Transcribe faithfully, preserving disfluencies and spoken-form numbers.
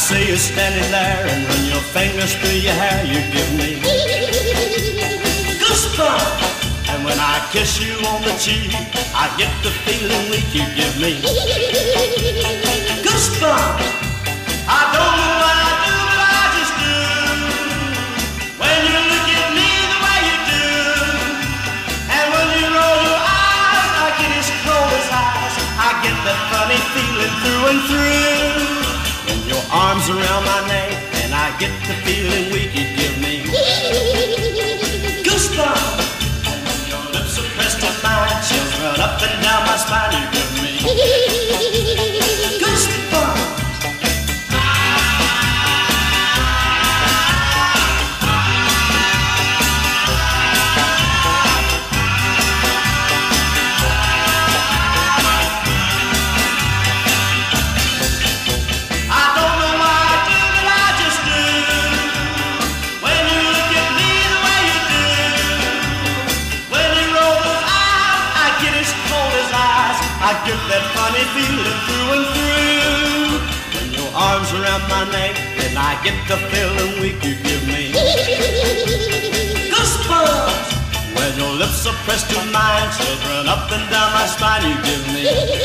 see you standing there and run your fingers through your hair, you give me goosebumps. And when I kiss you on the cheek, I get the feeling weak, you give me goosebumps. I don't know what I do, but I just do. When you look at me the way you do, and when you roll your eyes, I get as cold as ice. I get that funny feeling through and through. When your arms around my neck, and I get the feeling weak, you give me goosebumps. And when your lips are pressed to mine, chills run up and down my spine, you give me goosebumps. I get that funny feeling through and through. When your arms around my neck, and I get the feeling weak, you give me goosebumps. When your lips are pressed to mine, chills run up and down my spine, you give me